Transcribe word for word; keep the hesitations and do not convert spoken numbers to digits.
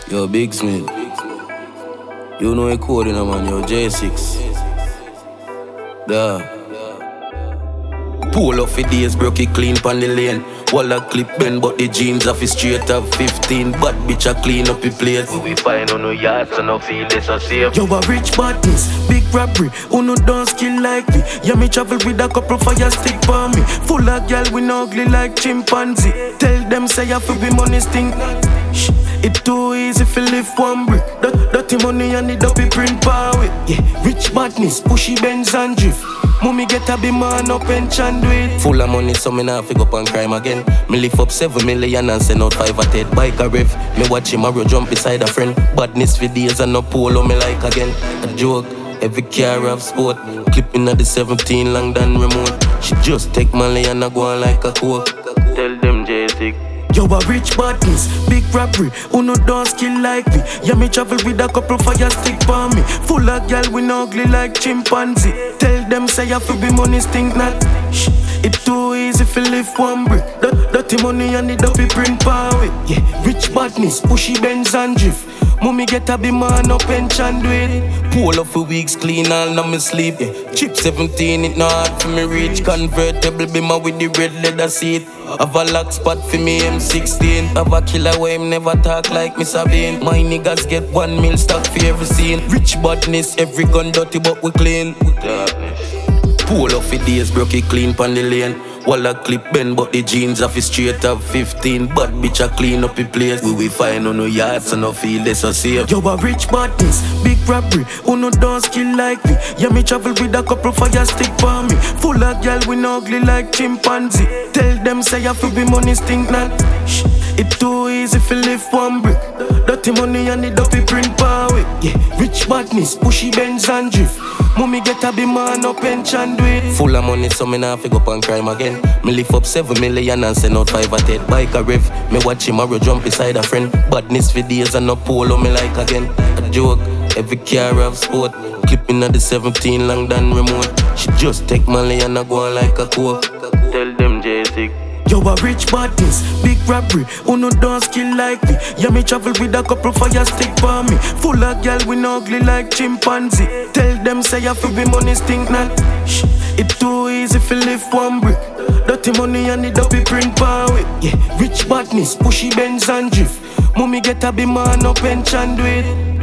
Yo, Big Smith. You know a code in a man, yo, J six. Da. Pull off the days, broke it clean pon the lane. Wall a clip bend, but the jeans off his straight up fifteen. Bad bitch a clean up the place. We find on no yard, so no feel this a safe. Yo, a rich badness, big robbery. Who no don't skill like me. Yeah, me travel with a couple fire stick for me. Full of girl, we no ugly like chimpanzee. Tell them say I feel be money stink. Shh. It too easy if you lift one brick. Dirty money and the dopey print power. Yeah, rich badness, pushy Benz and drift. Mommy get a be man up and chan do it. Full of money, so me nah fig up on crime again. Me lift up seven million and send out five at it. Bike a rev, me watch him arrow jump beside a friend. Badness for days and no polo me like again. A joke, every car have sport. Clipping at the seventeen long than remote. She just take money and I go on like a coke. Tell them J six. Yo, a rich badness, big robbery. Who no don't skill like me. Yeah, me travel with a couple fire stick for me. Full of girl, we no ugly like chimpanzee. Tell them say I feel be money stink not. Shh. It too easy if you lift one brick. Dirty money and the dopey print power. Yeah, rich badness, pushy Benz and drift. Mommy get a be man up and chan do it. Pull up for weeks clean all now me sleep. Yeah. Chip seventeen it not hard for me reach. Convertible bimmer with the red leather seat. Have a lock spot for me M sixteen. Have a killer where him never talk like me Sabine. My niggas get one mil stock for every scene. Rich badness, every gun dirty but we clean. Pull off the days, broke it clean pon the lane. Wall a clip bend, but the jeans off his straight up fifteen. Bad bitch a clean up the place. We we find on no yard, so no feel this so safe. Yo, a rich badness, big robbery. Who no don't skill like me. Yeah, me travel with a couple fire stick for me. Full of girl, we no ugly like chimpanzee. Tell them say I feel be money stink not. Shh. It too easy if you lift one brick. Dirty money and the dopey print power. Yeah, rich badness, pushy Benz and drift. Mommy get a be man up and chan do it. Full of money, so me nah fig up on crime again. Me lift up seven million and send out five at it. Bike a rev, me watch him arrow jump beside a friend. Badness for days and no polo me like again. A joke, every car have sport. Clipping at the seventeen long than remote. She just take money and I go on like a coke. Tell them J six. Yo, a rich badness, big robbery. Who no don't skill like me. Yeah, me travel with a couple fire stick for me. Full of girl, we no ugly like chimpanzee. Tell them say I feel be money stink not. Shh. It too easy if you lift one brick. Dirty money and the dopey print power. Yeah, rich badness, pushy Benz and drift. Mommy get a be man up and chan do it.